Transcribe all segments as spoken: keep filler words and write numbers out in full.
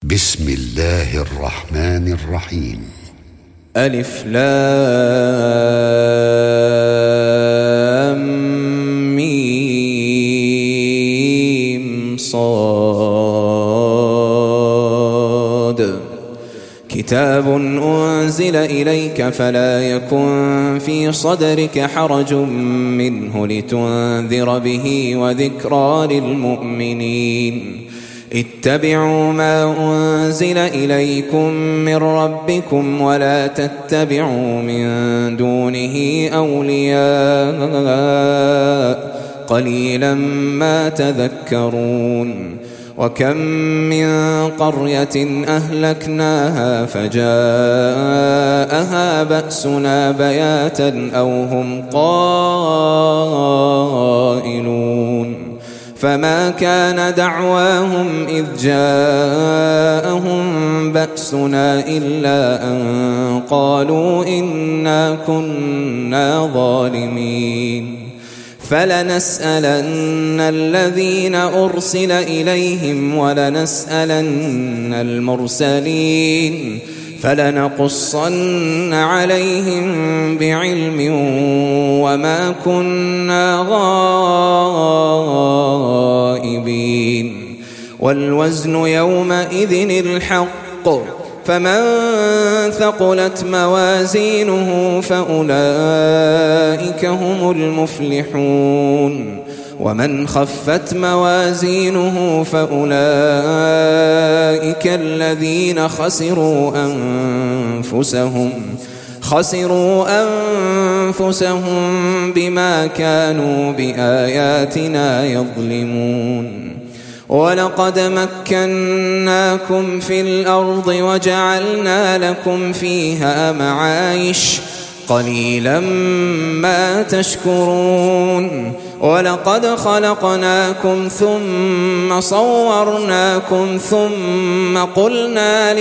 بسم الله الرحمن الرحيم. ألف لام ميم صاد. كتاب أنزل إليك فلا يكن في صدرك حرج منه لتنذر به وذكرى للمؤمنين. اتبعوا ما أنزل إليكم من ربكم ولا تتبعوا من دونه أولياء قليلا ما تذكرون. وكم من قرية أهلكناها فجاءها بأسنا بياتا أو هم قائلون. فما كان دعواهم إذ جاءهم بأسنا إلا أن قالوا إنا كنا ظالمين. فلنسألن الذين أرسل إليهم ولنسألن المرسلين فلنقصن عليهم بعلم وما كنا غائبين. والوزن يومئذ الحق فمن ثقلت موازينه فأولئك هم المفلحون. ومن خفت موازينه فأولئك الذين خسروا أنفسهم خسروا أنفسهم بما كانوا بآياتنا يظلمون. ولقد مكناكم في الأرض وجعلنا لكم فيها معايش قليلا ما تشكرون. ولقد خلقناكم ثم صورناكم ثم قلنا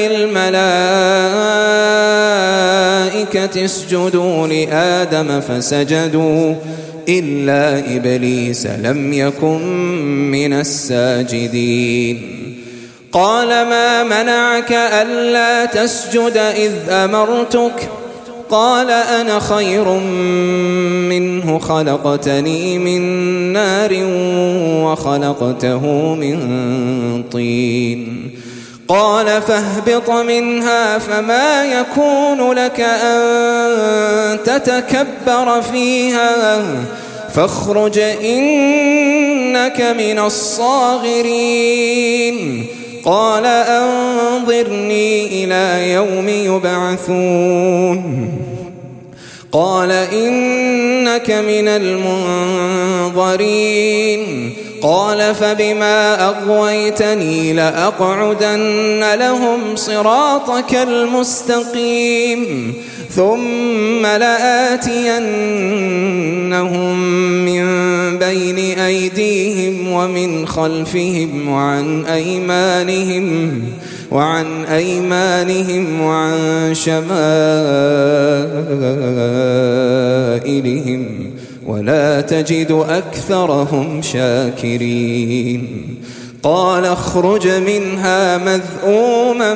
للملائكة اسجدوا لآدم فسجدوا إلا إبليس لم يكن من الساجدين. قال ما منعك ألا تسجد إذ أمرتك؟ قال أنا خير منه خلقتني من نار وخلقته من طين. قال فاهبط منها فما يكون لك أن تتكبر فيها فاخرج إنك من الصاغرين. قال أنظرني إلى يوم يبعثون. قال إنك من المنظرين. قال فبما أغويتني لأقعدن لهم صراطك المستقيم ثم لآتينهم من بين أيديهم ومن خلفهم وعن أيمانهم وعن أيمانهم وعن شمائلهم ولا تجد أكثرهم شاكرين. قال اخرج منها مذءوما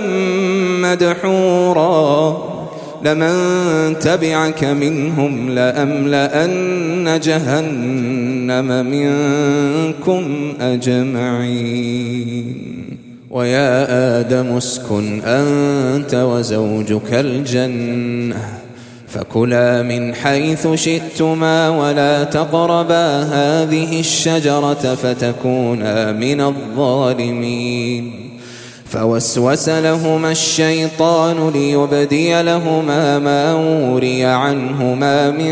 مدحورا لمن تبعك منهم لأملأن جهنم منكم أجمعين. ويا آدم اسكن أنت وزوجك الجنة فكلا من حيث شئتما ولا تقربا هذه الشجرة فتكونا من الظالمين. فوسوس لهما الشيطان ليبدي لهما ما وري عنهما من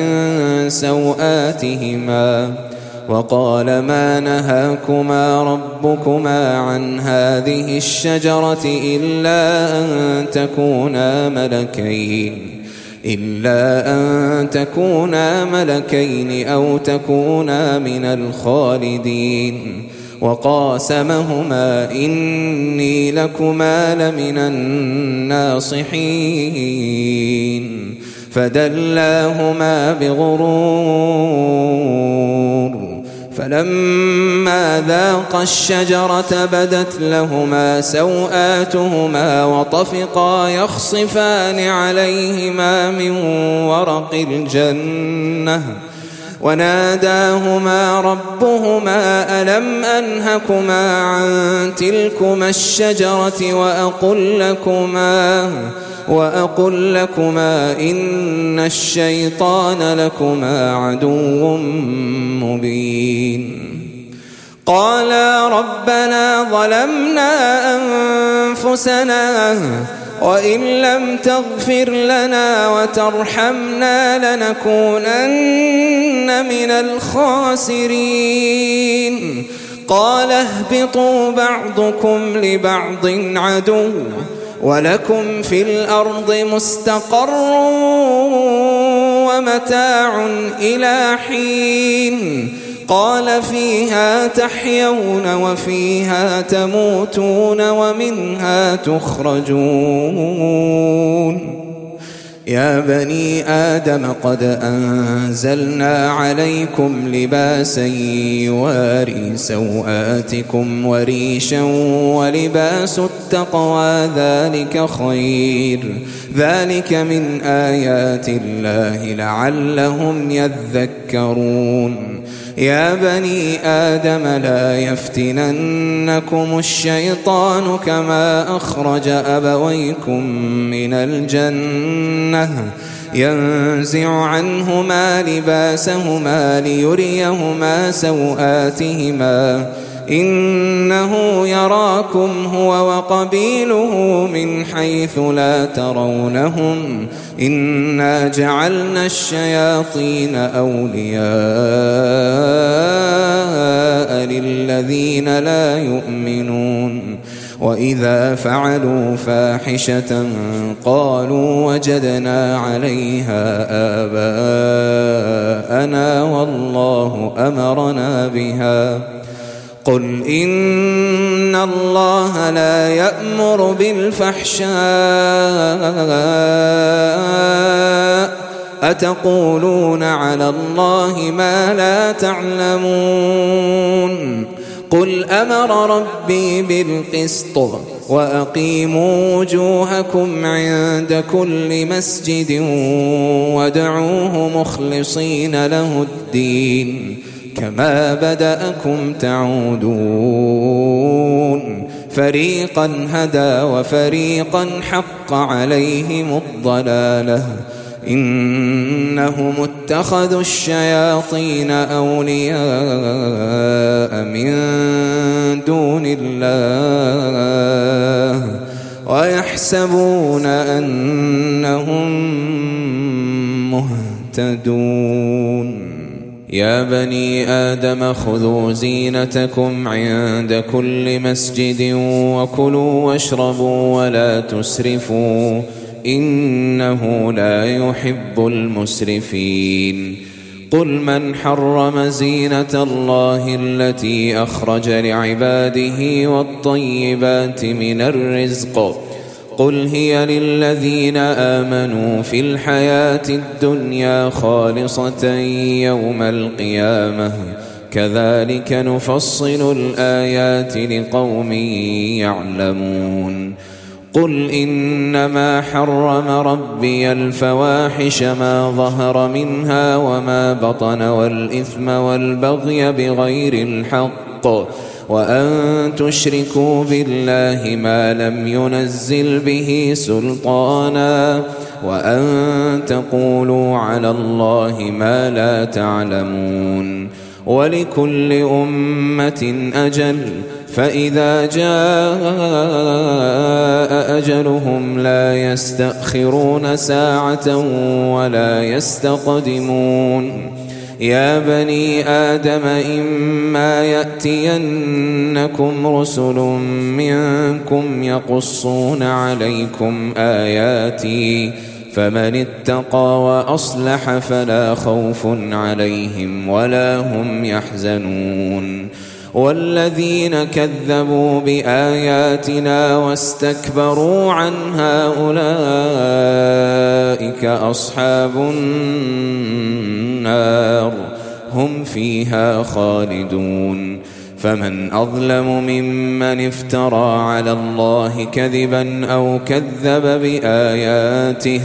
سوآتهما وقال ما نهاكما ربكما عن هذه الشجرة إلا أن تكونا ملكين إلا أن تكونا ملكين أو تكونا من الخالدين. وقاسمهما إني لكما لمن الناصحين فدلاهما بغرور فلما ذاقا الشجرة بدت لهما سوآتهما وطفقا يخصفان عليهما من ورق الجنة وناداهما ربهما ألم أنهكما عن تلكما الشجرة وأقل لكما وأقل لكما إن الشيطان لكما عدو مبين قالا ربنا ظلمنا أنفسنا وإن لم تغفر لنا وترحمنا لنكونن من الخاسرين قال اهبطوا بعضكم لبعض عدو ولكم في الأرض مستقر ومتاع إلى حين قال فيها تحيون وفيها تموتون ومنها تخرجون يا بني آدم قد أنزلنا عليكم لباسا يواري سوآتكم وريشا ولباس التقوى ذلك خير ذلك من آيات الله لعلهم يذكرون يا بني آدم لا يفتننكم الشيطان كما أخرج أبويكم من الجنة ينزع عنهما لباسهما ليريهما سوآتهما إنه يراكم هو وقبيله من حيث لا ترونهم إنا جعلنا الشياطين أولياء للذين لا يؤمنون وإذا فعلوا فاحشة قالوا وجدنا عليها آباءنا والله أمرنا بها قل إن الله لا يأمر بالفحشاء أتقولون على الله ما لا تعلمون قل أمر ربي بالقسط وأقيموا وجوهكم عند كل مسجد وادعوه مخلصين له الدين كما بدأكم تعودون فريقا هدى وفريقا حق عليهم الضلالة إنهم اتخذوا الشياطين أولياء من دون الله ويحسبون أنهم مهتدون يا بني آدم خذوا زينتكم عند كل مسجد وكلوا واشربوا ولا تسرفوا إنه لا يحب المسرفين قل من حرم زينة الله التي أخرج لعباده والطيبات من الرزق قل هي للذين آمنوا في الحياة الدنيا خالصة يوم القيامة كذلك نفصل الآيات لقوم يعلمون قل إنما حرم ربي الفواحش ما ظهر منها وما بطن والإثم والبغي بغير الحق وأن تشركوا بالله ما لم ينزل به سلطانا وأن تقولوا على الله ما لا تعلمون ولكل أمة أجل فإذا جاء أجلهم لا يستأخرون ساعة ولا يستقدمون يا بني آدم إما يأتينكم رسل منكم يقصون عليكم آياتي فمن اتقى وأصلح فلا خوف عليهم ولا هم يحزنون والذين كذبوا بآياتنا واستكبروا عنها أولئك أصحاب النار هم فيها خالدون فمن أظلم ممن افترى على الله كذبا أو كذب بآياته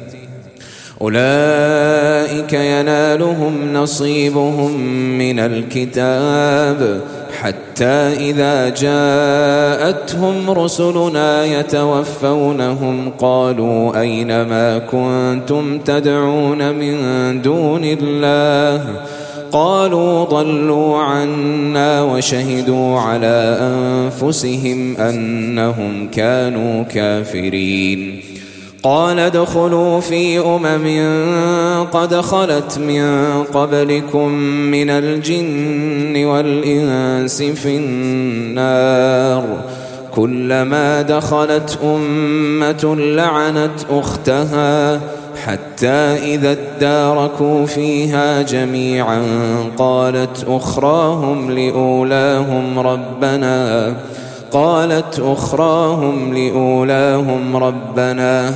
أولئك ينالهم نصيبهم من الكتاب حتى إذا جاءتهم رسلنا يتوفونهم قالوا أين ما كنتم تدعون من دون الله قالوا ضلوا عنا وشهدوا على أنفسهم أنهم كانوا كافرين قال ادخلوا في أمم قد خلت من قبلكم من الجن والإنس في النار كلما دخلت أمة لعنت أختها حتى إذا اداركوا فيها جميعا قالت أخراهم لأولاهم ربنا قالت أخراهم لأولاهم ربنا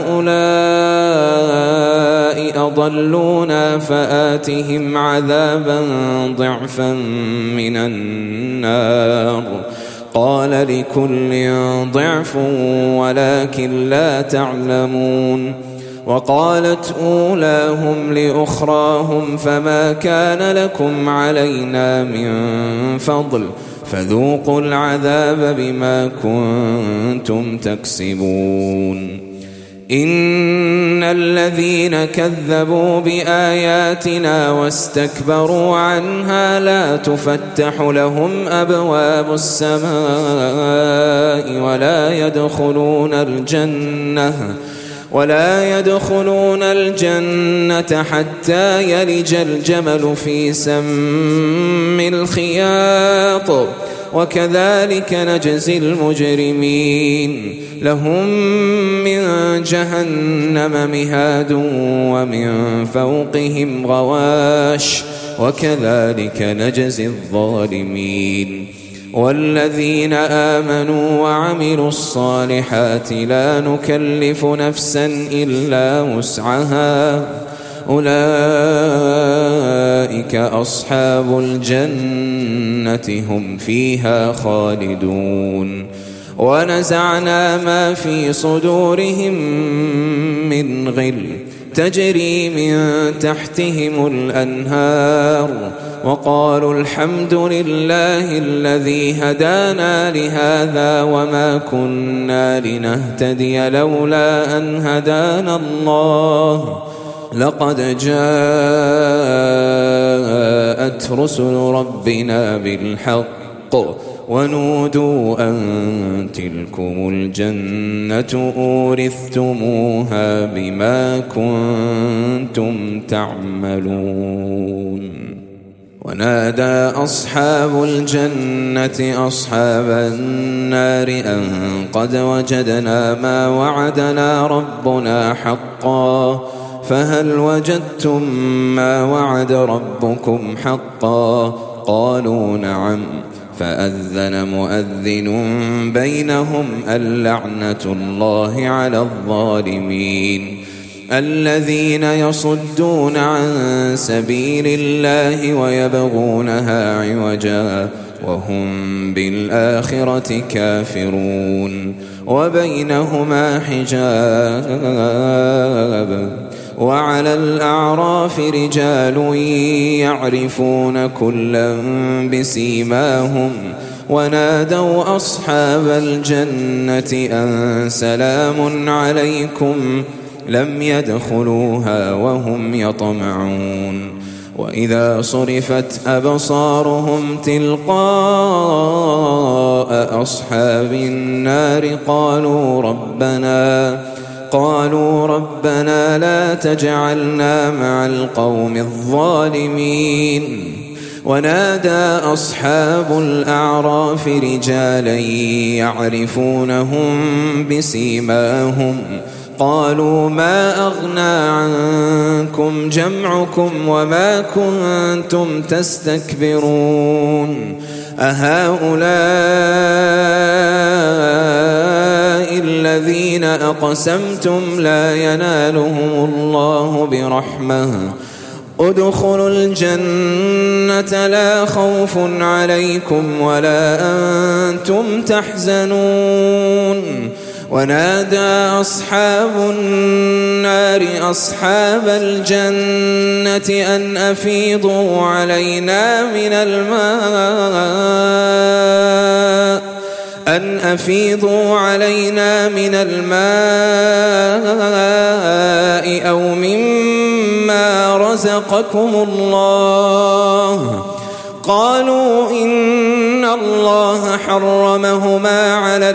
هؤلاء أضلونا فآتهم عذابا ضعفا من النار قال لكل ضعف ولكن لا تعلمون وقالت أولاهم لأخراهم فما كان لكم علينا من فضل فذوقوا العذاب بما كنتم تكسبون إن الذين كذبوا بآياتنا واستكبروا عنها لا تفتح لهم أبواب السماء ولا يدخلون الجنة ولا يدخلون الجنة حتى يلج الجمل في سم الخياط وكذلك نجزي المجرمين لهم من جهنم مهاد ومن فوقهم غواش وكذلك نجزي الظالمين والذين آمنوا وعملوا الصالحات لا نكلف نفسا إلا وسعها أولئك أصحاب الجنة هم فيها خالدون ونزعنا ما في صدورهم من غل تجري من تحتهم الأنهار وقالوا الحمد لله الذي هدانا لهذا وما كنا لنهتدي لولا أن هدانا الله لقد جاءت رسل ربنا بالحق ونودوا أن تلكم الجنة أورثتموها بما كنتم تعملون ونادى أصحاب الجنة أصحاب النار أن قد وجدنا ما وعدنا ربنا حقا فهل وجدتم ما وعد ربكم حقا قالوا نعم فأذن مؤذن بينهم اللعنة الله على الظالمين الذين يصدون عن سبيل الله ويبغونها عوجا وهم بالآخرة كافرون وبينهما حجاب وعلى الأعراف رجال يعرفون كلا بسيماهم ونادوا أصحاب الجنة أن سلام عليكم لم يدخلوها وهم يطمعون وإذا صرفت أبصارهم تلقاء أصحاب النار قالوا ربنا قالوا ربنا لا تجعلنا مع القوم الظالمين ونادى أصحاب الأعراف رجالا يعرفونهم بسيماهم قالوا ما أغنى عنكم جمعكم وما كنتم تستكبرون أهؤلاء الذين أقسمتم لا ينالهم الله برحمة ادخلوا الجنة لا خوف عليكم ولا أنتم تحزنون ونادى أصحاب النار أصحاب الجنة أن أفيضوا علينا من الماء أن أفيضوا علينا من الماء أو مما رزقكم الله قالوا إن الله حرمهما على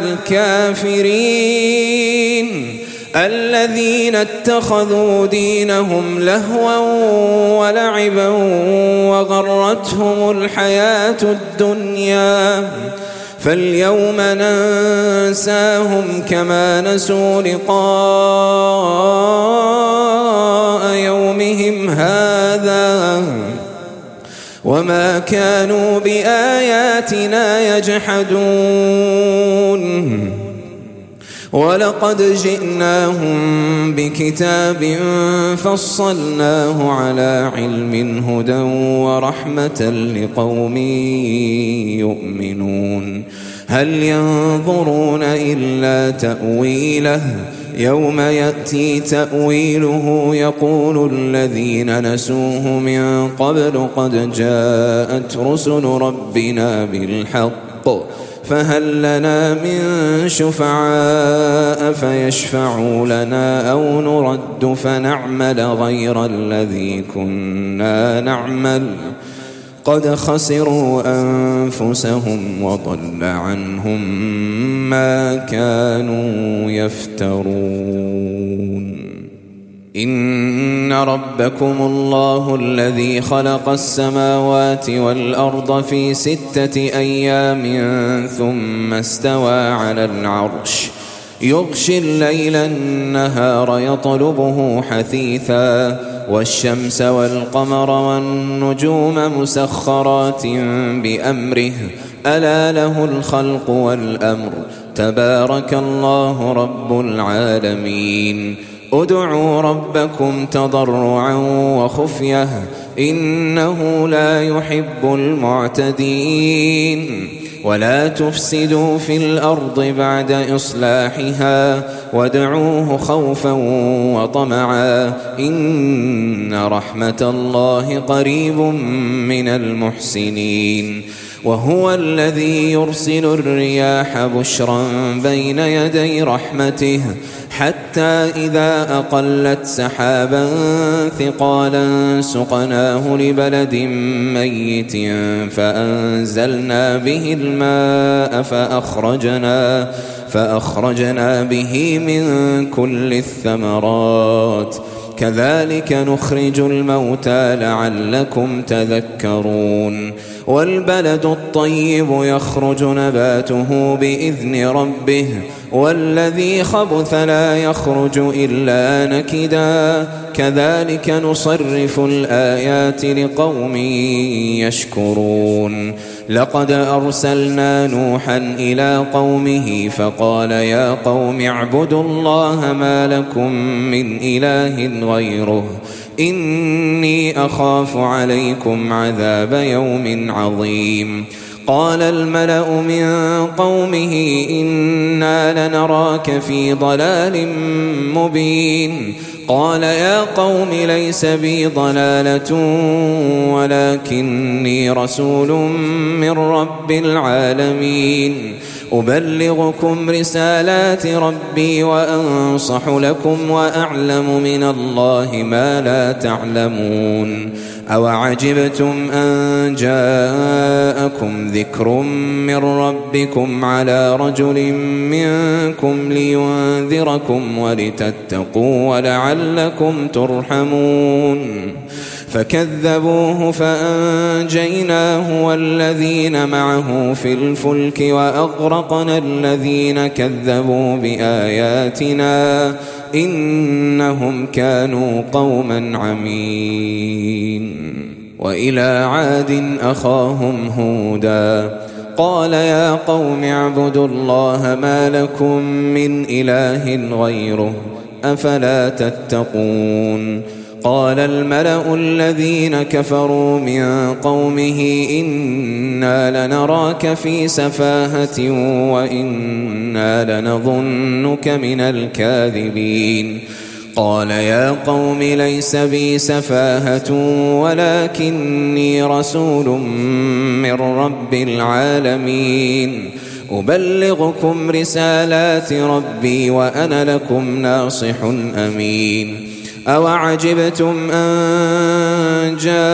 الكافرين الذين اتخذوا دينهم لهوا ولعبا وغرتهم الحياة الدنيا فاليوم ننساهم كما نسوا لقاء يومهم هذا وما كانوا بآياتنا يجحدون ولقد جئناهم بكتاب فصلناه على علم هدى ورحمة لقوم يؤمنون هل ينظرون إلا تأويله يوم يأتي تأويله يقول الذين نسوه من قبل قد جاءت رسل ربنا بالحق فهل لنا من شفعاء فيشفعوا لنا أو نرد فنعمل غير الذي كنا نعمل قد خسروا أنفسهم وضل عنهم ما كانوا يفترون إن ربكم الله الذي خلق السماوات والأرض في ستة أيام ثم استوى على العرش يغشي الليل النهار يطلبه حثيثا والشمس والقمر والنجوم مسخرات بأمره ألا له الخلق والأمر تبارك الله رب العالمين ادعوا ربكم تضرعا وخفية إنه لا يحب المعتدين ولا تفسدوا في الأرض بعد إصلاحها وادعوه خوفا وطمعا إن رحمة الله قريب من المحسنين وهو الذي يرسل الرياح بشرا بين يدي رحمته حتى إذا أقلت سحابا ثقالا سقناه لبلد ميت فأنزلنا به الماء فأخرجنا, فأخرجنا به من كل الثمرات كذلك نخرج الموتى لعلكم تذكرون والبلد الطيب يخرج نباته بإذن ربه والذي خبث لا يخرج إلا نكدا كذلك نصرف الآيات لقوم يشكرون لقد أرسلنا نوحا إلى قومه فقال يا قوم اعبدوا الله ما لكم من إله غيره إني أخاف عليكم عذاب يوم عظيم قال الملأ من قومه إنا لنراك في ضلال مبين قال يا قوم ليس بي ضلالة ولكني رسول من رب العالمين أبلغكم رسالات ربي وأنصح لكم وأعلم من الله ما لا تعلمون أوعجبتم أن جاءكم ذكر من ربكم على رجل منكم لينذركم ولتتقوا ولعلكم ترحمون فكذبوه فأنجيناه والذين معه في الفلك وأغرقنا الذين كذبوا بآياتنا إنهم كانوا قوما عمين وإلى عاد أخاهم هودا قال يا قوم اعبدوا الله ما لكم من إله غيره أفلا تتقون قال الملأ الذين كفروا من قومه إنا لنراك في سفاهة وإنا لنظنك من الكاذبين قال يا قوم ليس بي سفاهة ولكني رسول من رب العالمين أبلغكم رسالات ربي وأنا لكم ناصح أمين أوعجبتم أن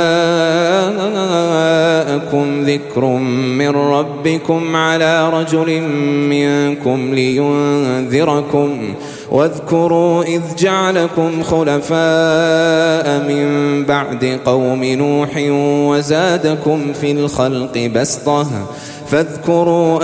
جاءكم ذكر من ربكم على رجل منكم لينذركم واذكروا إذ جعلكم خلفاء من بعد قوم نوح وزادكم في الخلق بسطة فاذكروا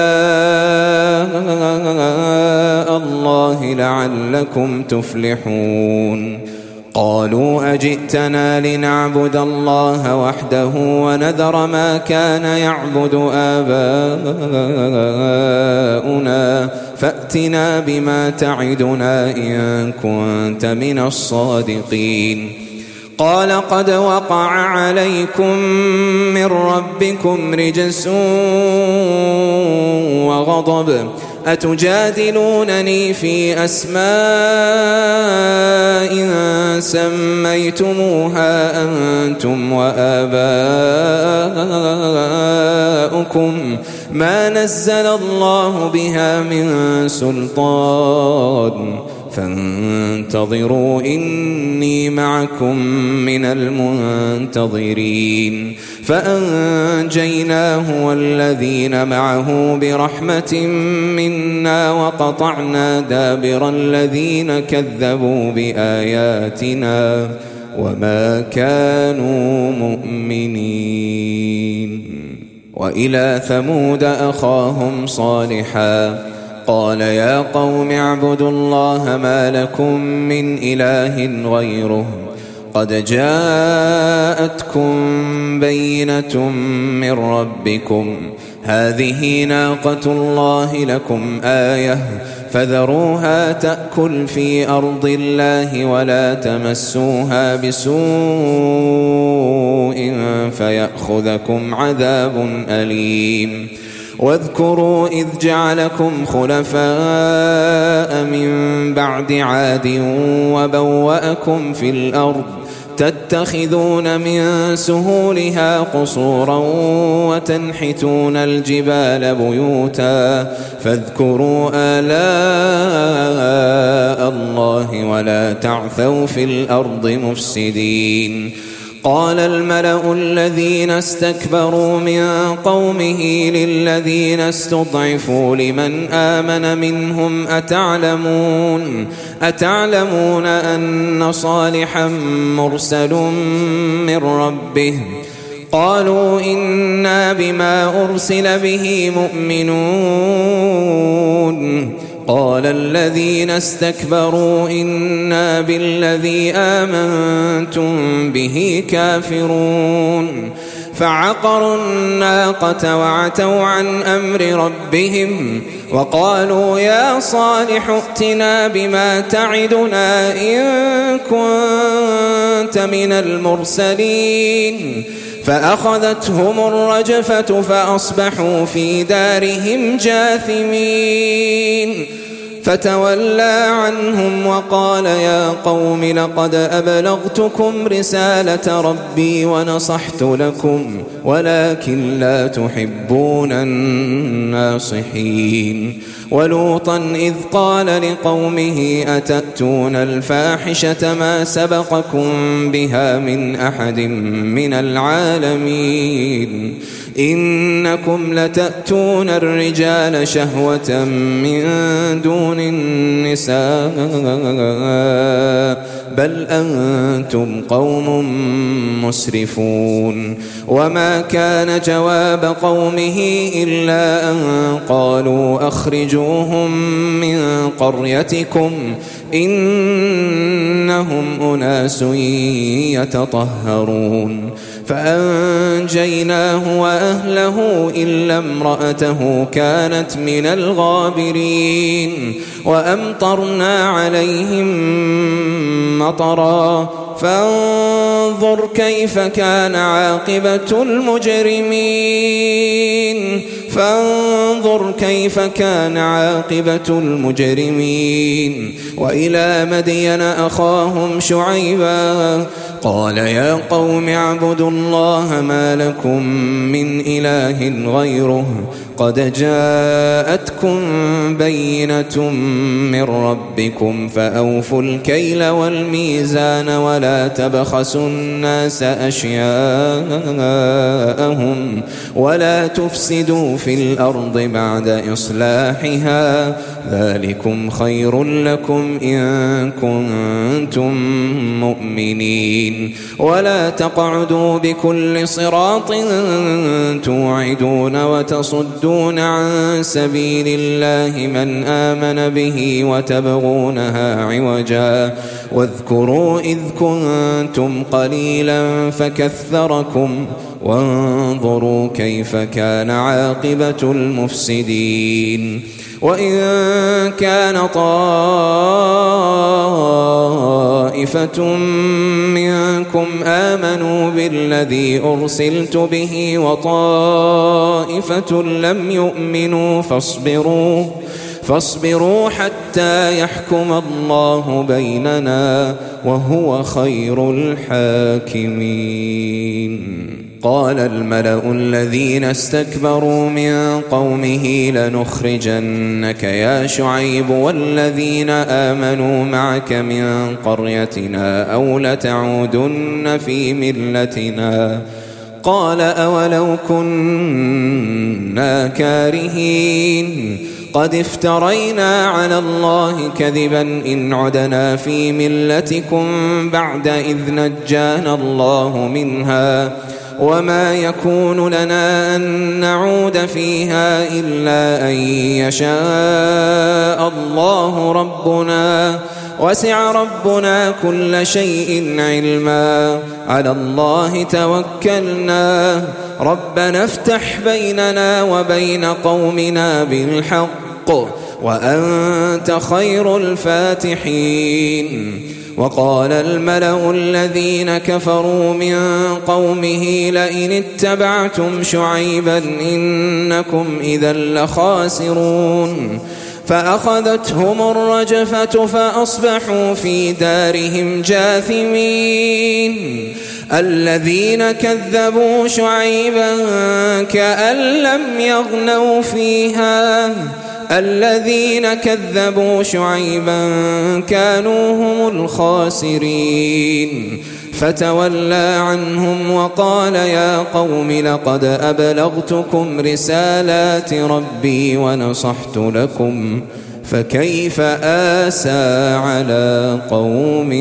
آلاء الله لعلكم تفلحون قالوا أجئتنا لنعبد الله وحده ونذر ما كان يعبد آباؤنا فأتنا بما تعدنا إن كنت من الصادقين قال قد وقع عليكم من ربكم رجس وغضب أتجادلونني في أسماء سميتموها أنتم وآباؤكم ما نزل الله بها من سلطان فانتظروا إني معكم من المنتظرين فأنجيناه والذين معه برحمة منا وقطعنا دابر الذين كذبوا بآياتنا وما كانوا مؤمنين وإلى ثمود أخاهم صالحا قال يا قوم اعبدوا الله ما لكم من إله غيره قد جاءتكم بينة من ربكم هذه ناقة الله لكم آية فذروها تأكل في أرض الله ولا تمسوها بسوء فيأخذكم عذاب أليم واذكروا إذ جعلكم خلفاء من بعد عاد وبوأكم في الأرض تتخذون من سهولها قصورا وتنحتون الجبال بيوتا فاذكروا آلاء الله ولا تعثوا في الأرض مفسدين قال الملأ الذين استكبروا من قومه للذين استضعفوا لمن آمن منهم أتعلمون أتعلمون أن صالحا مرسل من ربه قالوا إنا بما أرسل به مؤمنون قال الذين استكبروا إنا بالذي آمنتم به كافرون فعقروا الناقة وعتوا عن أمر ربهم وقالوا يا صالح ائتنا بما تعدنا إن كنت من المرسلين فأخذتهم الرجفة فأصبحوا في دارهم جاثمين فتولى عنهم وقال يا قوم لقد أبلغتكم رسالة ربي ونصحت لكم ولكن لا تحبون الناصحين ولوطا إذ قال لقومه أتأتون الفاحشة ما سبقكم بها من أحد من العالمين إنكم لتأتون الرجال شهوة من دون النساء بل أنتم قوم مسرفون وما كان جواب قومه إلا أن قالوا أخرجوهم من قريتكم إنهم أناس يتطهرون فأنجيناه وأهله إلا امرأته كانت من الغابرين وأمطرنا عليهم مطرا فانظر كيف كان عاقبة المجرمين فانظر كيف كان عاقبة المجرمين وإلى مدين أخاهم شعيبا قال يا قوم اعبدوا الله ما لكم من إله غيره قد جاءتكم بينة من ربكم فأوفوا الكيل والميزان ولا تبخسوا الناس أشياءهم ولا تفسدوا في الأرض بعد إصلاحها ذلكم خير لكم إن كنتم مؤمنين ولا تقعدوا بكل صراط توعدون وتصدون عن سبيل الله من آمن به وتبغونها عوجا واذكروا إذ كنتم قليلا فكثركم وانظروا كيف كان عاقبة المفسدين وإن كان طائفة منكم آمنوا بالذي أرسلت به وطائفة لم يؤمنوا فاصبروا فاصبروا حتى يحكم الله بيننا وهو خير الحاكمين قال الملأ الذين استكبروا من قومه لنخرجنك يا شعيب والذين آمنوا معك من قريتنا أو لتعودن في ملتنا قال أولو كنا كارهين قد افترينا على الله كذبا إن عدنا في ملتكم بعد إذ نجانا الله منها وما يكون لنا أن نعود فيها إلا أن يشاء الله ربنا وسع ربنا كل شيء علما على الله توكلنا ربنا افتح بيننا وبين قومنا بالحق وأنت خير الفاتحين وقال الملأ الذين كفروا من قومه لئن اتبعتم شعيبا إنكم إذا لخاسرون فأخذتهم الرجفة فأصبحوا في دارهم جاثمين الذين كذبوا شعيبا كأن لم يغنوا فيها الذين كذبوا شعيبا كانوا هم الخاسرين فتولى عنهم وقال يا قوم لقد أبلغتكم رسالات ربي ونصحت لكم فكيف آسى على قوم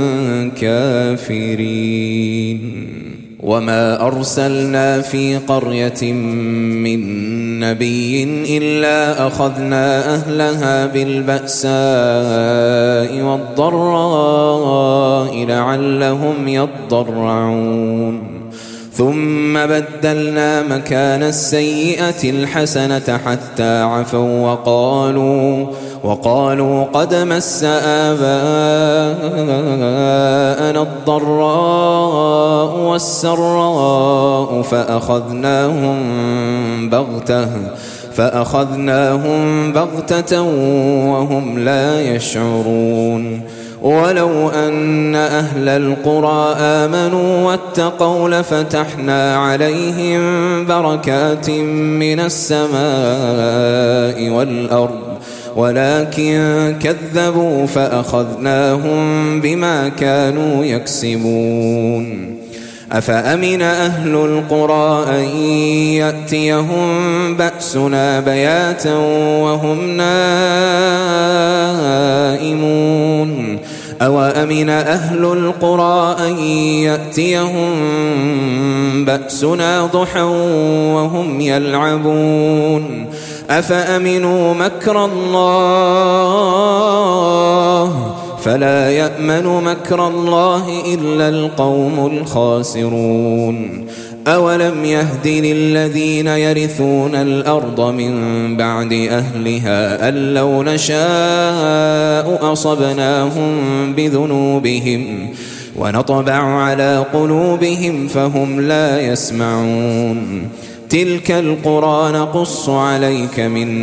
كافرين وما أرسلنا في قرية من نبي إلا أخذنا أهلها بالبأساء والضراء لعلهم يضرعون ثم بدلنا مكان السيئة الحسنة حتى عفوا وقالوا وقالوا قد مس آباءنا الضراء والسراء فأخذناهم بغتة فأخذناهم بغتة وهم لا يشعرون ولو أن أهل القرى آمنوا واتقوا لفتحنا عليهم بركات من السماء والأرض ولكن كذبوا فأخذناهم بما كانوا يكسبون أفأمن أهل القرى أن يأتيهم بأسنا بياتا وهم نائمون أوأمن أهل القرى أن يأتيهم بأسنا ضحى وهم يلعبون أفأمنوا مكر الله فلا يأمن مكر الله إلا القوم الخاسرون أولم يهد للذين يرثون الأرض من بعد أهلها أن لو نشاء أصبناهم بذنوبهم ونطبع على قلوبهم فهم لا يسمعون تلك القرى نقص عليك من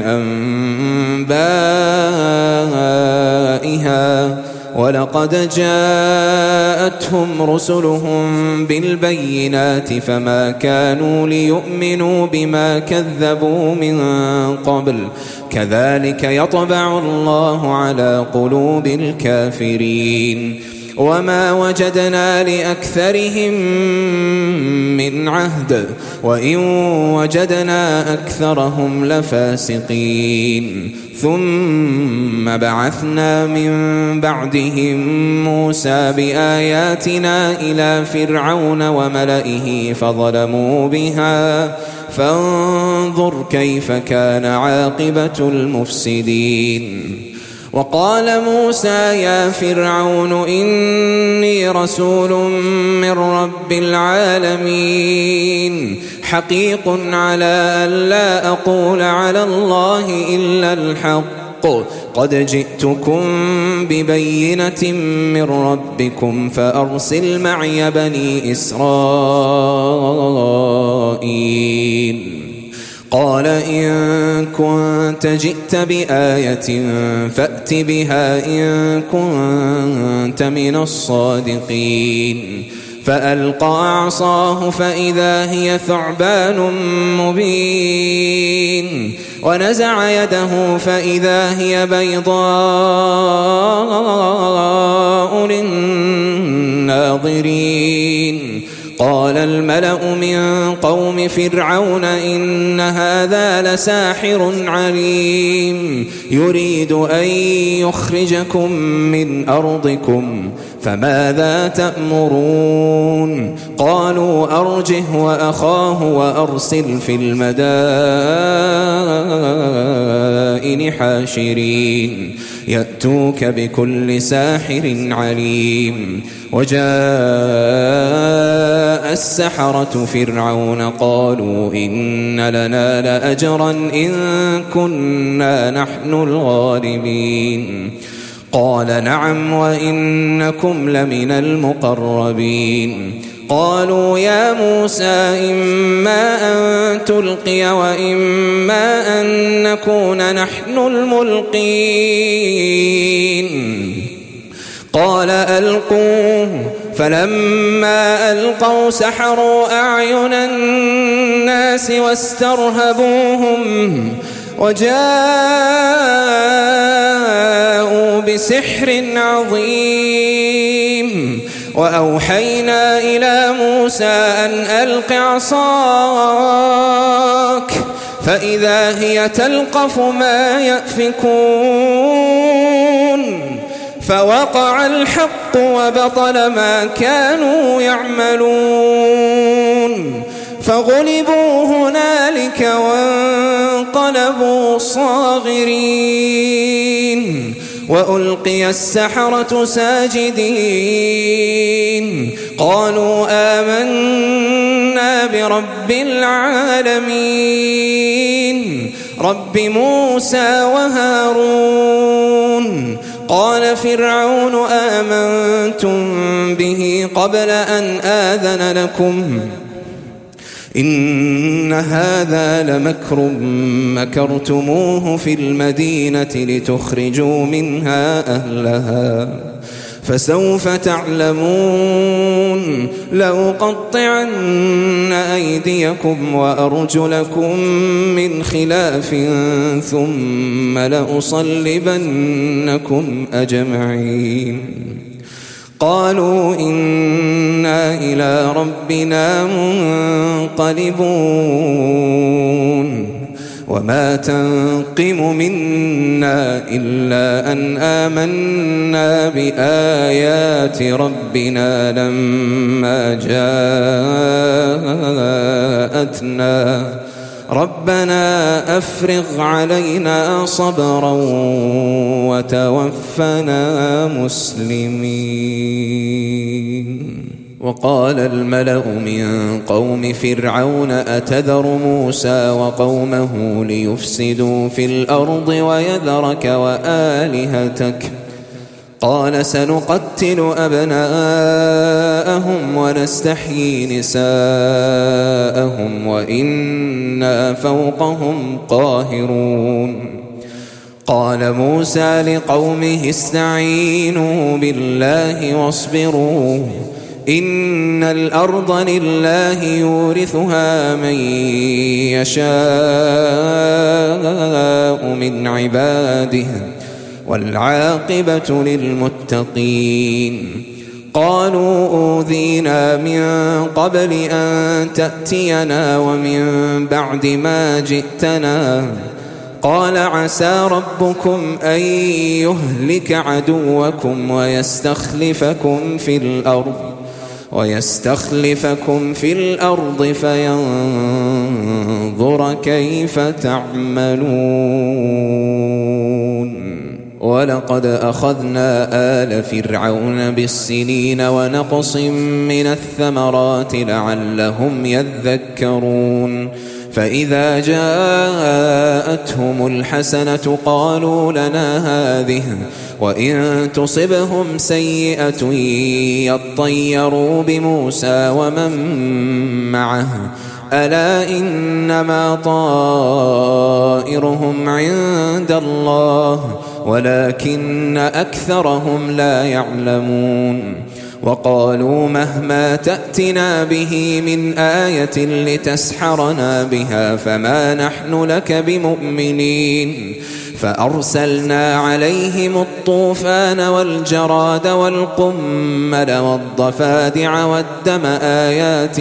أنبائها ولقد جاءتهم رسلهم بالبينات فما كانوا ليؤمنوا بما كذبوا من قبل كذلك يطبع الله على قلوب الكافرين وما وجدنا لأكثرهم من عهد وإن وجدنا أكثرهم لفاسقين ثم بعثنا من بعدهم موسى بآياتنا إلى فرعون وملئه فظلموا بها فانظر كيف كان عاقبة المفسدين وقال موسى يا فرعون إني رسول من رب العالمين حقيق على أن لا أقول على الله إلا الحق قد جئتكم ببينة من ربكم فأرسل معي بني إسرائيل قال إن كنت جئت بآية فأت بها إن كنت من الصادقين فألقى عصاه فإذا هي ثعبان مبين ونزع يده فإذا هي بيضاء للناظرين قال الملأ من قوم فرعون إن هذا لساحر عليم يريد أن يخرجكم من أرضكم فماذا تأمرون قالوا أرجه وأخاه وأرسل في المدائن حاشرين يأتوك بكل ساحر عليم وجاء السحرة فرعون قالوا إن لنا لأجرا إن كنا نحن الغالبين قال نعم وإنكم لمن المقربين قالوا يا موسى إما أن تلقي وإما أن نكون نحن الملقين قال ألقوه فلما ألقوا سحروا أعين الناس واسترهبوهم وجاءوا بسحر عظيم وأوحينا إلى موسى أن ألق عصاك فإذا هي تلقف ما يأفكون فوقع الحق وبطل ما كانوا يعملون فغلبوا هنالك وانقلبوا صاغرين وألقي السحرة ساجدين قالوا آمنا برب العالمين رب موسى وهارون قال فرعون آمنتم به قبل أن آذن لكم إن هذا لمكر مكرتموه في المدينة لتخرجوا منها أهلها فسوف تعلمون لأقطعن أيديكم وأرجلكم من خلاف ثم لأصلبنكم أجمعين قالوا إنا إلى ربنا منقلبون وما تنقم منا إلا أن آمنا بآيات ربنا لما جاءتنا ربنا أفرغ علينا صبرا وتوفنا مسلمين وقال الملأ من قوم فرعون أتذر موسى وقومه ليفسدوا في الأرض ويذرك وآلهتك قال سنقتل أبناءهم ونستحيي نساءهم وإنا فوقهم قاهرون. قال موسى لقومه استعينوا بالله واصبروا إن الأرض لله يورثها من يشاء من عباده والعاقبة للمتقين. قالوا أوذينا من قبل أن تأتينا ومن بعد ما جئتنا قال عسى ربكم أن يهلك عدوكم ويستخلفكم في الأرض ويستخلفكم في الأرض فينظر كيف تعملون. ولقد أخذنا آل فرعون بالسنين ونقص من الثمرات لعلهم يذكرون. فإذا جاءتهم الحسنة قالوا لنا هذه وإن تصبهم سيئة يطيروا بموسى ومن معه ألا إنما طائرهم عند الله ولكن أكثرهم لا يعلمون. وقالوا مهما تأتنا به من آية لتسحرنا بها فما نحن لك بمؤمنين. فأرسلنا عليهم الطوفان والجراد والقمل والضفادع والدم آيات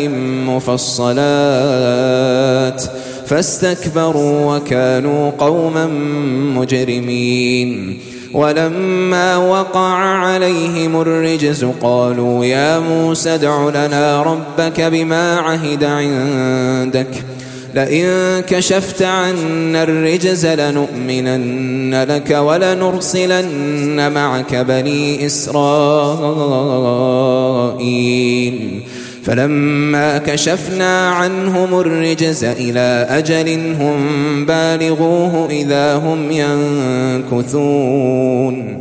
مفصلات فاستكبروا وكانوا قوما مجرمين. ولما وقع عليهم الرجز قالوا يا موسى ادع لنا ربك بما عهد عندك لئن كشفت عنا الرجز لنؤمنن لك ولنرسلن معك بني إسرائيل. فلما كشفنا عنهم الرجز إلى أجل هم بالغوه إذا هم ينكثون.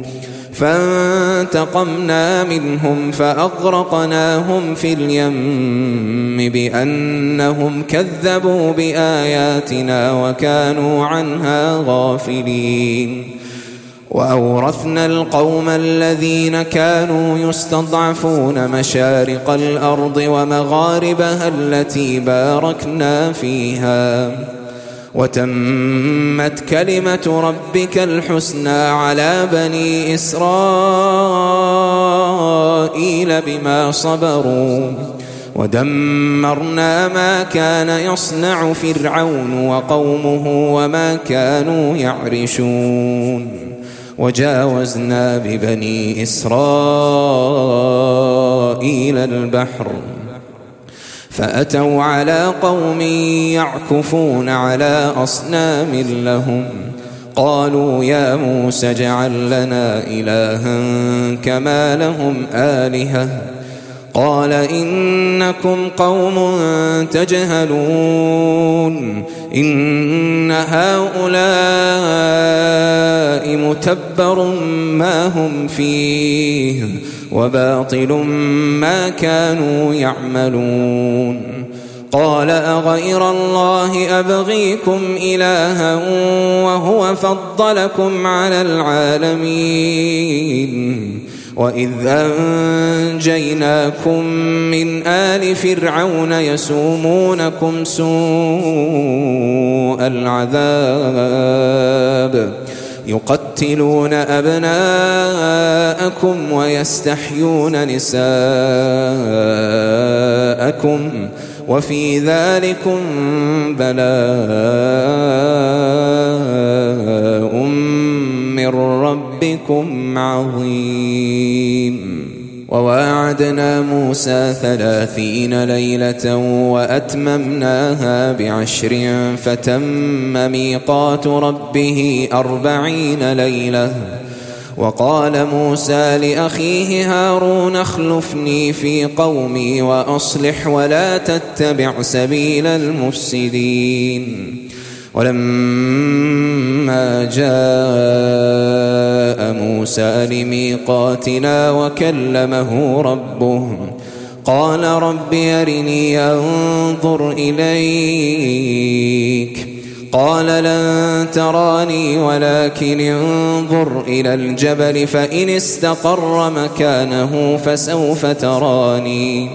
فانتقمنا منهم فأغرقناهم في اليم بأنهم كذبوا بآياتنا وكانوا عنها غافلين. وأورثنا القوم الذين كانوا يستضعفون مشارق الأرض ومغاربها التي باركنا فيها وتمت كلمة ربك الحسنى على بني إسرائيل بما صبروا ودمرنا ما كان يصنع فرعون وقومه وما كانوا يعرشون. وجاوزنا ببني إسرائيل البحر فأتوا على قوم يعكفون على أصنام لهم قالوا يا موسى اجعل لنا إلها كما لهم آلهة قال إنكم قوم تجهلون إن هؤلاء متبر ما هم فيه وباطل ما كانوا يعملون. قال أغير الله أبغيكم إلها وهو فضلكم على العالمين وإذ أنجيناكم من آل فرعون يسومونكم سوء العذاب يقتلون أبناءكم ويستحيون نساءكم وفي ذلكم بلاء من ربكم عظيم. وواعدنا موسى ثلاثين ليلة وأتممناها بعشر فتم ميقات ربه أربعين ليلة. وقال موسى لأخيه هارون اخلفني في قومي وأصلح ولا تتبع سبيل المفسدين. ولما جاء موسى لميقاتنا وكلمه ربه قال رب أرني أنظر إليك قال لن تراني ولكن انظر إلى الجبل فإن استقر مكانه فسوف تراني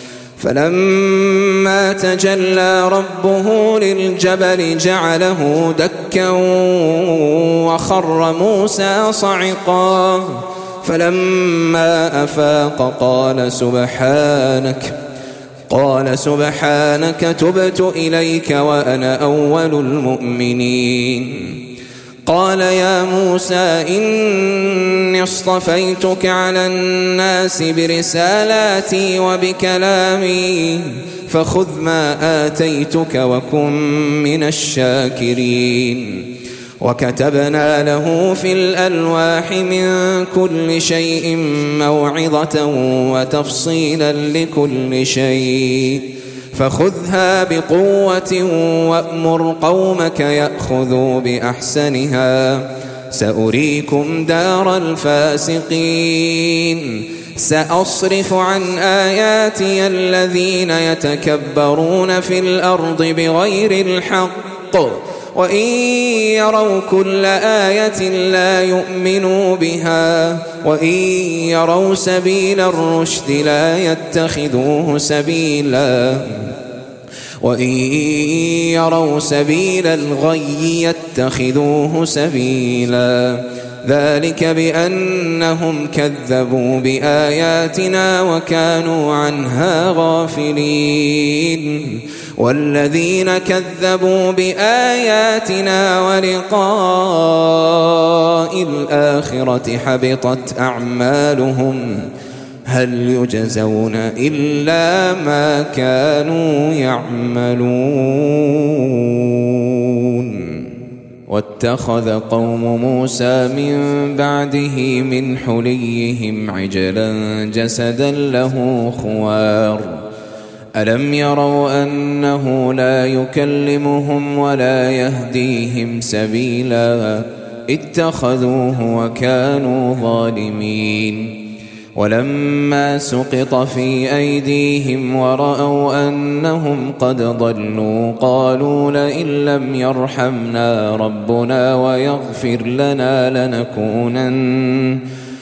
فلما تجلى ربه للجبل جعله دكا وخر موسى صعقا فلما أفاق قال سبحانك قال سبحانك تبت إليك وأنا أول المؤمنين قال يا موسى إني اصطفيتك على الناس برسالاتي وبكلامي فخذ ما آتيتك وكن من الشاكرين وكتبنا له في الألواح من كل شيء موعظة وتفصيلا لكل شيء فخذها بقوة وأمر قومك يأخذوا بأحسنها سأريكم دار الفاسقين سأصرف عن آياتي الذين يتكبرون في الأرض بغير الحق وإن يروا كل آية لا يؤمنوا بها وإن يروا سبيل الرشد لا يتخذوه سبيلا وإن يروا سبيل الغي يتخذوه سبيلا ذلك بأنهم كذبوا بآياتنا وكانوا عنها غافلين والذين كذبوا بآياتنا ولقاء الآخرة حبطت أعمالهم هل يجزون إلا ما كانوا يعملون واتخذ قوم موسى من بعده من حليهم عجلا جسدا له خوار ألم يروا أنه لا يكلمهم ولا يهديهم سبيلا اتخذوه وكانوا ظالمين ولما سقط في أيديهم ورأوا أنهم قد ضلوا قالوا لئن لم يرحمنا ربنا ويغفر لنا لنكونن,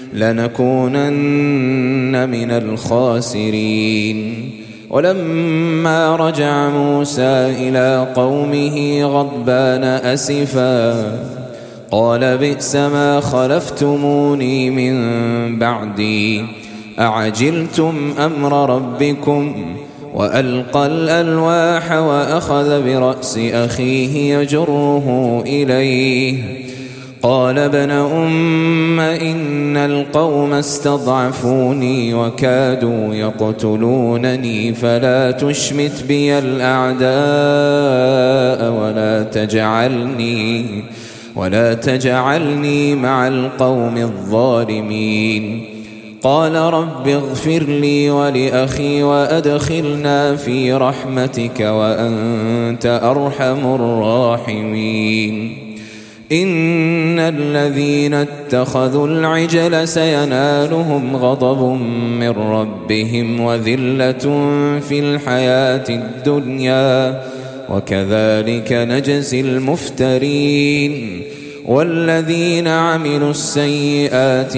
لنكونن من الخاسرين ولما رجع موسى إلى قومه غضبان أسفا قال بئس ما خلفتموني من بعدي أعجلتم أمر ربكم وألقى الألواح وأخذ برأس أخيه يجره إليه قال ابن أم إن القوم استضعفوني وكادوا يقتلونني فلا تشمت بي الأعداء ولا تجعلني ولا تجعلني مع القوم الظالمين قال رب اغفر لي ولأخي وأدخلنا في رحمتك وأنت أرحم الراحمين إن الذين اتخذوا العجل سينالهم غضب من ربهم وذلة في الحياة الدنيا وكذلك نجزي المفترين والذين عملوا السيئات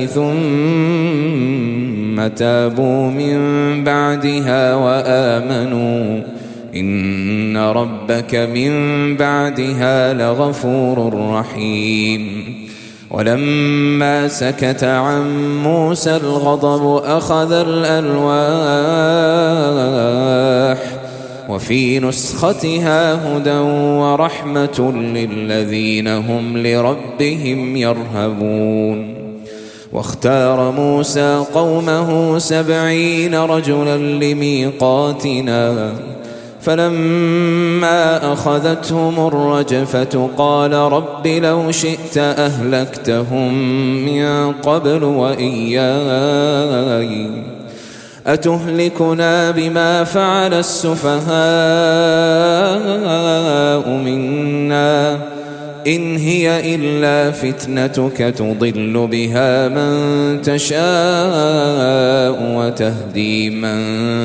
ثم تابوا من بعدها وآمنوا إن ربك من بعدها لغفور رحيم ولما سكت عن موسى الغضب أخذ الألواح وفي نسختها هدى ورحمة للذين هم لربهم يرهبون واختار موسى قومه سبعين رجلا لميقاتنا فلما أخذتهم الرجفة قال رب لو شئت أهلكتهم من قبل وإياي أتهلكنا بما فعل السفهاء منا إن هي إلا فتنتك تضل بها من تشاء وتهدي من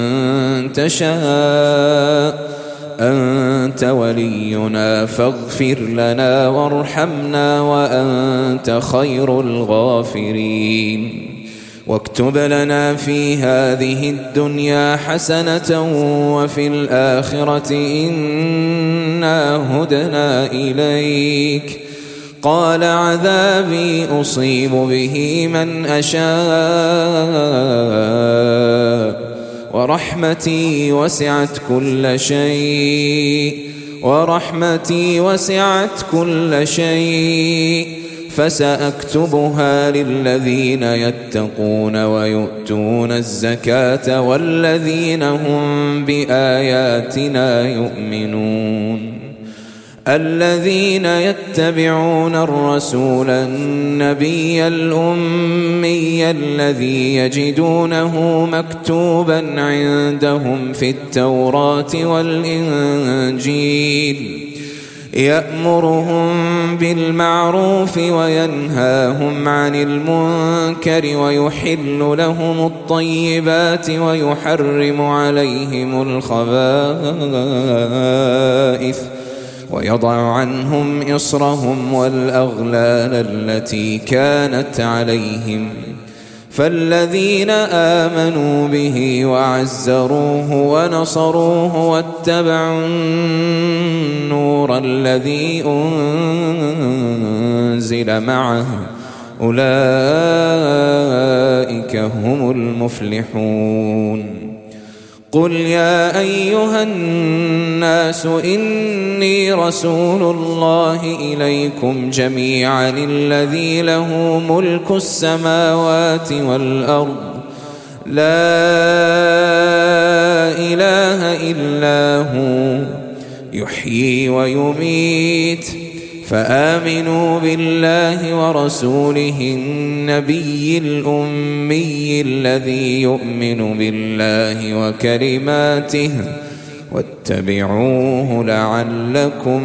تشاء أنت ولينا فاغفر لنا وارحمنا وأنت خير الغافرين واكتب لنا في هذه الدنيا حسنة وفي الآخرة إنا هدنا إليك قال عذابي أصيب به من أشاء ورحمتي وسعت كل شيء ورحمتي وسعت كل شيء فسأكتبها للذين يتقون ويؤتون الزكاة والذين هم بآياتنا يؤمنون الذين يتبعون الرسول النبي الأمي الذي يجدونه مكتوبا عندهم في التوراة والإنجيل يأمرهم بالمعروف وينهاهم عن المنكر ويحل لهم الطيبات ويحرم عليهم الخبائث ويضع عنهم إصرهم والأغلال التي كانت عليهم فالذين آمنوا به وعزروه ونصروه واتبعوا النور الذي أنزل معه أولئك هم المفلحون قل يا أيها الناس إني رسول الله إليكم جميعا الذي له ملك السماوات والأرض لا إله إلا هو يحيي ويميت فآمنوا بالله ورسوله النبي الأمي الذي يؤمن بالله وكلماته واتبعوه لعلكم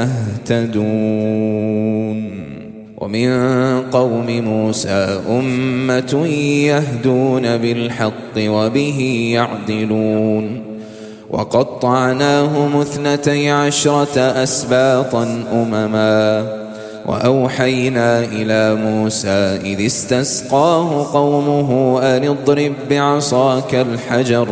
تهتدون ومن قوم موسى أمة يهدون بالحق وبه يعدلون وقطعناهم اثنتي عشرة أسباطا أمما وأوحينا إلى موسى إذ استسقاه قومه أن اضرب بعصاك الحجر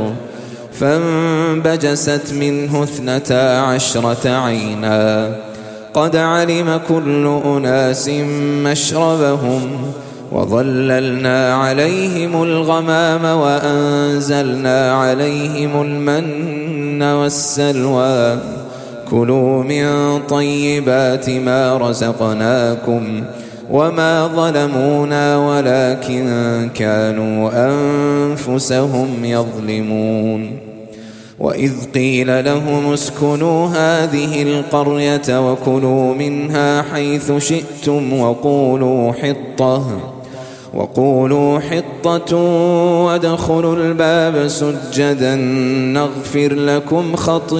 فانبجست منه اثنتا عشرة عينا قد علم كل أناس مشربهم وظللنا عليهم الغمام وأنزلنا عليهم المن والسلوى كلوا من طيبات ما رزقناكم وما ظلمونا ولكن كانوا أنفسهم يظلمون وإذ قيل لهم اسكنوا هذه القرية وكلوا منها حيث شئتم وقولوا حطة وقولوا حطة وادخلوا الباب سجدا نغفر لكم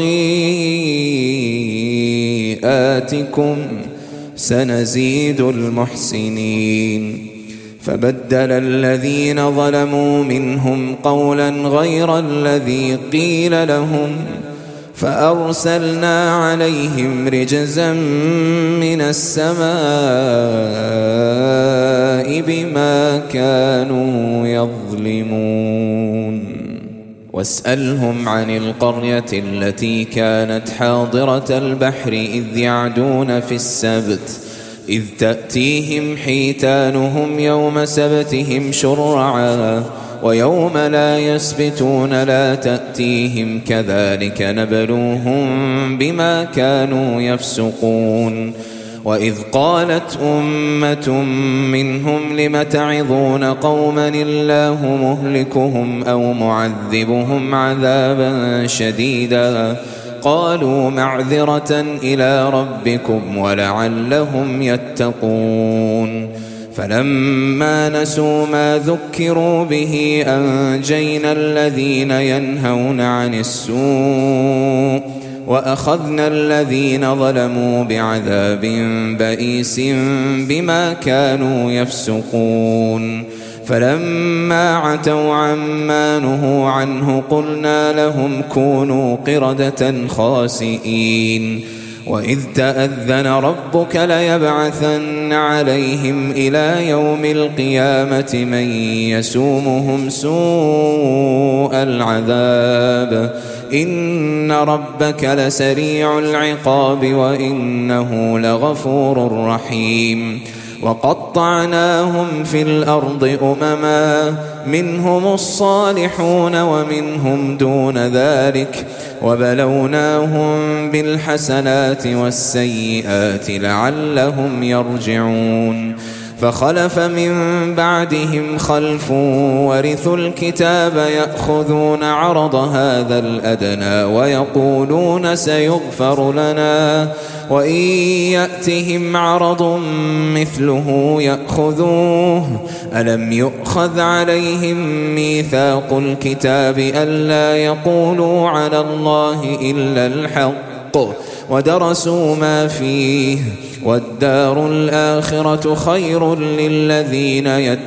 خطيئاتكم سنزيد المحسنين فبدل الذين ظلموا منهم قولا غير الذي قيل لهم فأرسلنا عليهم رجزا من السماء بما كانوا يظلمون واسألهم عن القرية التي كانت حاضرة البحر إذ يعدون في السبت إذ تأتيهم حيتانهم يوم سبتهم شرعا ويوم لا يسبتون لا تأتيهم كذلك نبلوهم بما كانوا يفسقون وإذ قالت أمة منهم لم تعظون قوما الله مهلكهم أو معذبهم عذابا شديدا قالوا معذرة إلى ربكم ولعلهم يتقون فلما نسوا ما ذكروا به أنجينا الذين ينهون عن السوء وأخذنا الذين ظلموا بعذاب بئيس بما كانوا يفسقون فلما عتوا عما نهوا عنه قلنا لهم كونوا قردة خاسئين وإذ تأذن ربك ليبعثن عليهم إلى يوم القيامة من يسومهم سوء العذاب إن ربك لسريع العقاب وإنه لغفور رحيم وقطعناهم في الأرض أمما منهم الصالحون ومنهم دون ذلك وبلوناهم بالحسنات والسيئات لعلهم يرجعون فخلف من بعدهم خلف ورثوا الكتاب يأخذون عرض هذا الأدنى ويقولون سيغفر لنا وإن يأتهم عرض مثله يأخذوه ألم يؤخذ عليهم ميثاق الكتاب ألا يقولوا على الله إلا الحق ودرسوا ما فيه والدار الآخرة خير للذين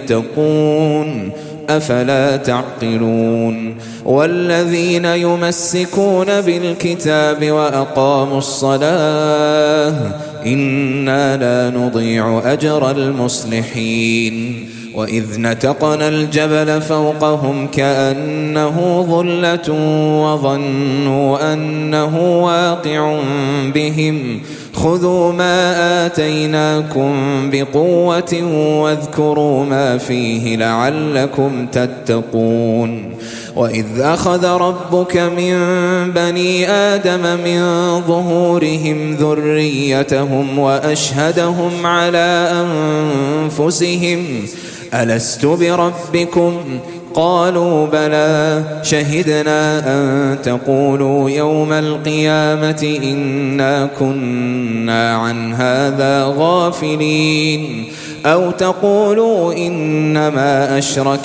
يتقون أفلا تعقلون والذين يمسكون بالكتاب وأقاموا الصلاة إنا لا نضيع أجر المصلحين وإذ نتقنا الجبل فوقهم كأنه ظلة وظنوا أنه واقع بهم خذوا ما آتيناكم بقوة واذكروا ما فيه لعلكم تتقون وإذ أخذ ربك من بني آدم من ظهورهم ذريتهم وأشهدهم على أنفسهم ألست بربكم قالوا بلى شهدنا أن تقولوا يوم القيامة إنا كنا عن هذا غافلين أو تقولوا إنما أشرك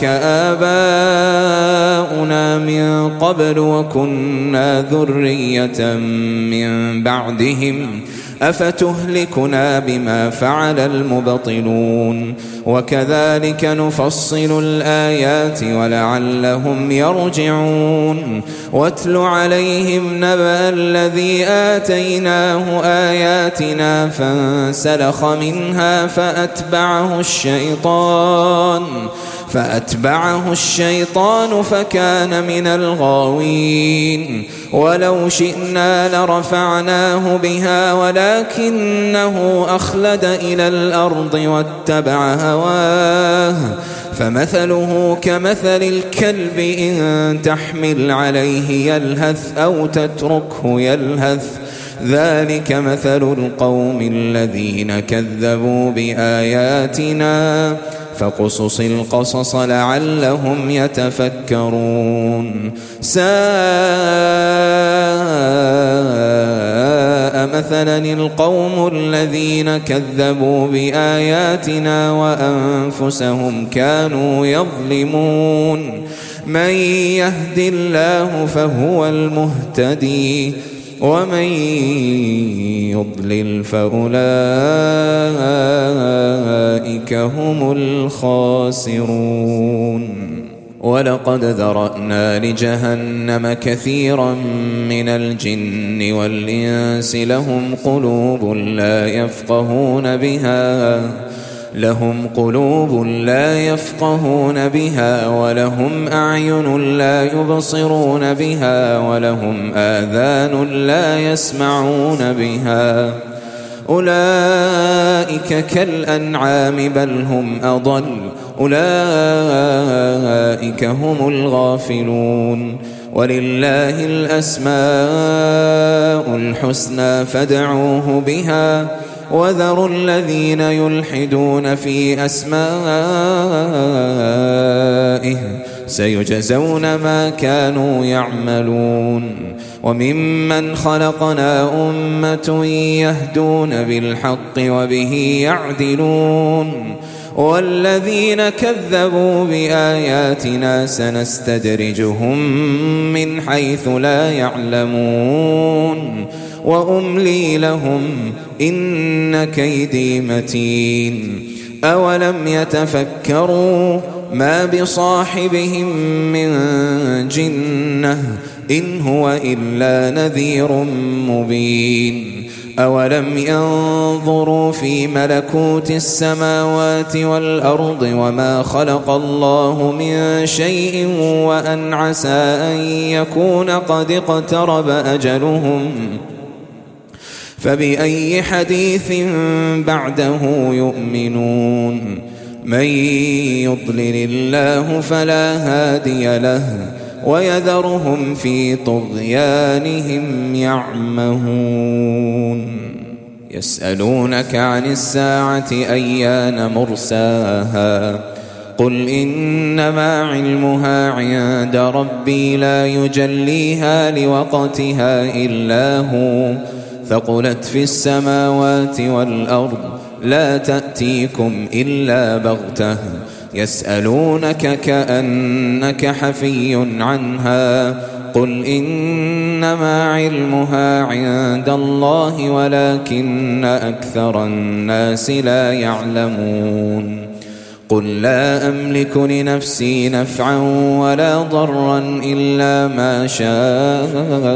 آباؤنا من قبل وكنا ذرية من بعدهم أفتهلكنا بما فعل المبطلون وكذلك نفصل الآيات ولعلهم يرجعون واتل عليهم نبأ الذي آتيناه آياتنا فانسلخ منها فأتبعه الشيطان فأتبعه الشيطان فكان من الغاوين ولو شئنا لرفعناه بها ولكنه أخلد إلى الأرض واتبع هواه فمثله كمثل الكلب إن تحمل عليه يلهث أو تتركه يلهث ذلك مثل القوم الذين كذبوا بآياتنا فقصص القصص لعلهم يتفكرون ساء مثلا القوم الذين كذبوا بآياتنا وأنفسهم كانوا يظلمون من يهد الله فهو المهتدي ومن يضلل فأولئك هم الخاسرون ولقد ذرأنا لجهنم كثيرا من الجن والإنس لهم قلوب لا يفقهون بها لهم قلوب لا يفقهون بها ولهم أعين لا يبصرون بها ولهم آذان لا يسمعون بها أولئك كالأنعام بل هم أضل أولئك هم الغافلون ولله الأسماء الحسنى فادعوه بها وذروا الذين يلحدون في أسمائه سيجزون ما كانوا يعملون وممن خلقنا أمة يهدون بالحق وبه يعدلون والذين كذبوا بآياتنا سنستدرجهم من حيث لا يعلمون وأملي لهم إن كيدي متين أولم يتفكروا ما بصاحبهم من جنة إن هو إلا نذير مبين أولم ينظروا في ملكوت السماوات والأرض وما خلق الله من شيء وأن عسى أن يكون قد اقترب أجلهم فبأي حديث بعده يؤمنون من يضلل الله فلا هادي له ويذرهم في طغيانهم يعمهون يسألونك عن الساعة أيان مرساها قل إنما علمها عند ربي لا يجليها لوقتها إلا هو ثقلت في السماوات والأرض لا تأتيكم إلا بغتة يسألونك كأنك حفي عنها قل إنما علمها عند الله ولكن أكثر الناس لا يعلمون قل لا أملك لنفسي نفعا ولا ضرا إلا ما شاء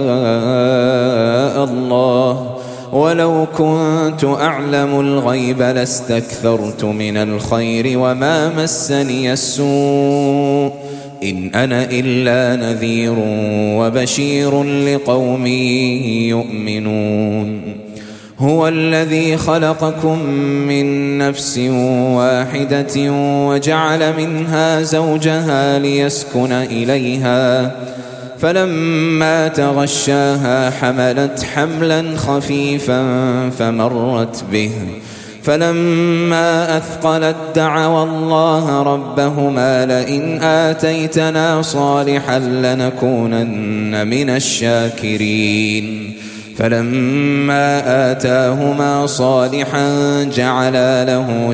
الله ولو كنت أعلم الغيب لاستكثرت من الخير وما مسني السوء إن أنا إلا نذير وبشير لقوم يؤمنون هو الذي خلقكم من نفس واحدة وجعل منها زوجها ليسكن إليها فلما تغشاها حملت حملا خفيفا فمرت به فلما أثقلت دعوا الله ربهما لئن آتيتنا صالحا لنكونن من الشاكرين فلما آتاهما صالحا جعلا له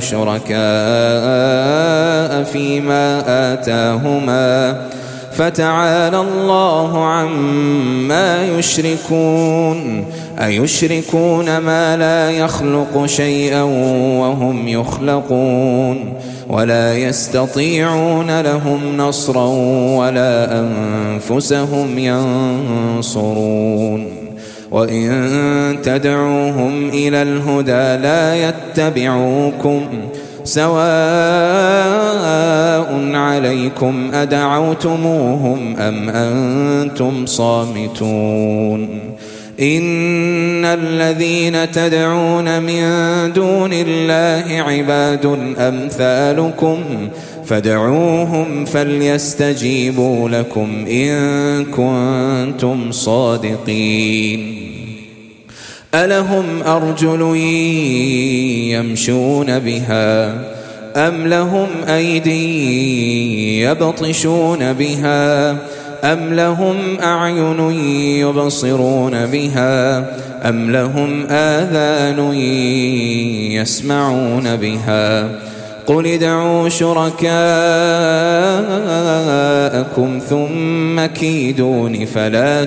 شركاء فيما آتاهما فتعالى الله عما يشركون أيشركون ما لا يخلق شيئا وهم يخلقون ولا يستطيعون لهم نصرا ولا أنفسهم ينصرون وإن تدعوهم إلى الهدى لا يتبعوكم سواء عليكم أدعوتموهم أم أنتم صامتون إن الذين تدعون من دون الله عباد أمثالكم فادعوهم فليستجيبوا لكم إن كنتم صادقين ألهم أرجل يمشون بها أم لهم أيدي يبطشون بها أم لهم أعين يبصرون بها أم لهم آذان يسمعون بها قل ادعوا شركاءكم ثم كيدون فلا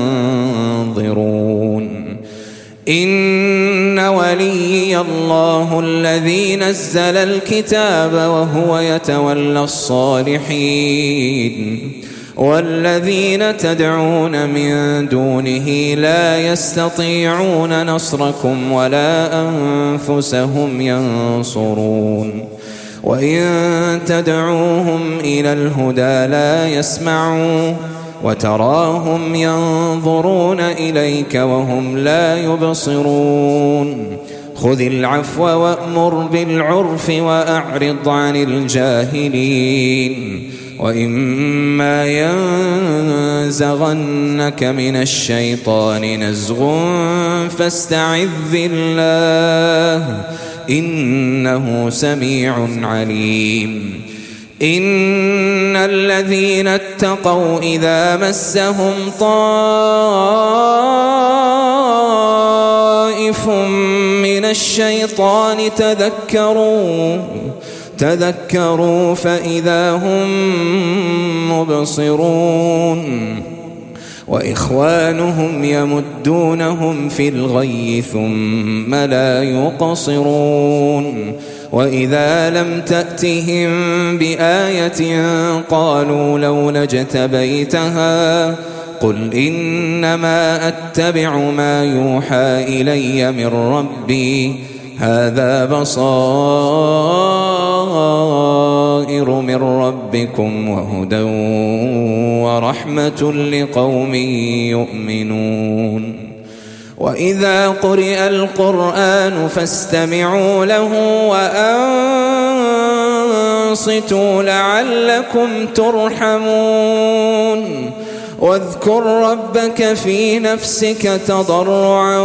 تنظرون إن وليي الله الذي نزل الكتاب وهو يتولى الصالحين والذين تدعون من دونه لا يستطيعون نصركم ولا أنفسهم ينصرون وإن تدعوهم إلى الهدى لا يسمعون وتراهم ينظرون إليك وهم لا يبصرون خذ العفو وأمر بالعرف وأعرض عن الجاهلين وإما ينزغنك من الشيطان نزغ فاستعذ بالله إنه سميع عليم إن الذين اتقوا إذا مسهم طائف من الشيطان تذكروا تذكروا فإذا هم مبصرون وإخوانهم يمدونهم في الغي ثم لا يقصرون وإذا لم تأتهم بآية قالوا لولا اجتبيتها قل إنما أتبع ما يوحى إلي من ربي هذا بصائر من ربكم وهدى ورحمة لقوم يؤمنون وإذا قرئ القرآن فاستمعوا له وأنصتوا لعلكم ترحمون واذكر ربك في نفسك تضرعا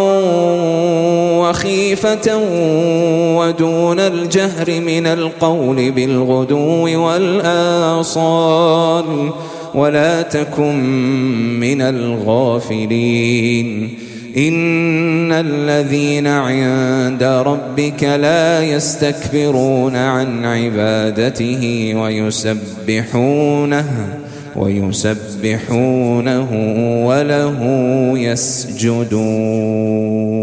وخيفة ودون الجهر من القول بالغدو والآصال ولا تكن من الغافلين إن الذين عند ربك لا يستكبرون عن عبادته ويسبحونه ويسبحونه وله يسجدون.